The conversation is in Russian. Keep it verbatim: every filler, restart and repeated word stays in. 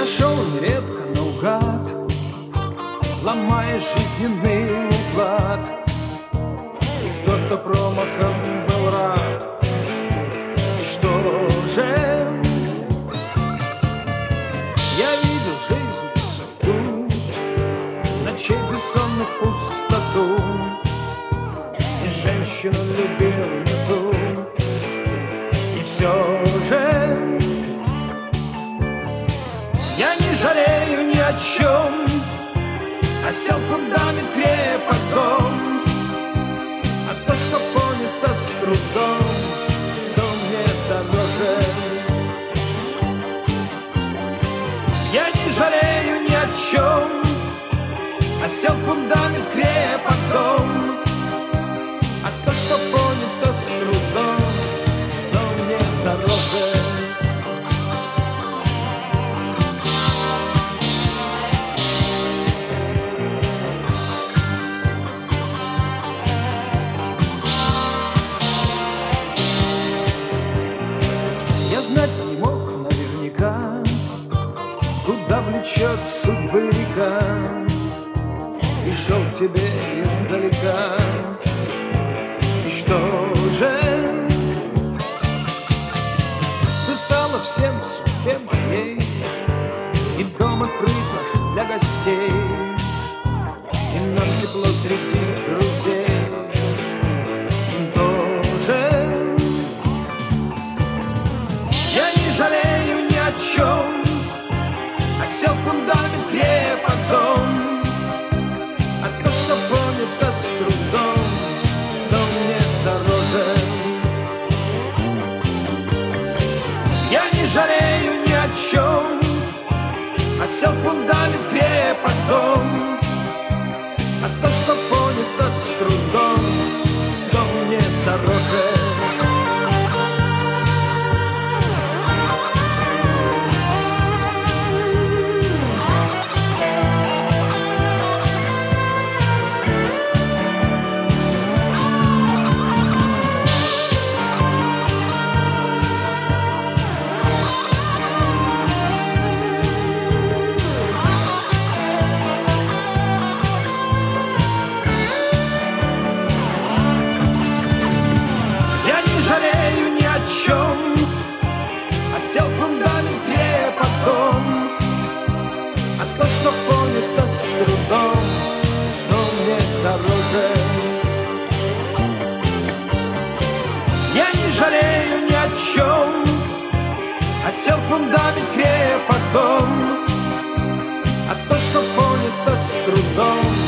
шел нередко наугад, ломая жизненный уклад, и кто-то промахом был рад. И что же? Я видел жизнь и судьбу, ночей бессонных пустоту, и женщину любил не ту. И все же я не жалею ни о чем, осел фундамент крепок дом, а то, что понято с трудом, то мне дороже. Я не жалею ни о чем, осел фундамент крепок дом, а то, что понято с трудом, то мне дороже. Я знать не мог наверняка, куда влечет судьбы река, и шел тебе издалека. И что же? Ты стала всем в судьбе моей, и дом открыт наш для гостей, и нам тепло среди друзей. И тоже я не жалею ни о чем, осел фундамент крепок дом, а то, что понято с трудом, то мне дороже. Я не жалею ни о чем, осел фундамент крепок дом, а то, что понято с трудом, то мне дороже. Осел фундамент крепок дом, а то, что понято с трудом, то мне дороже. Я не жалею ни о чем, осел фундамент крепок дом, а то, что понято с трудом,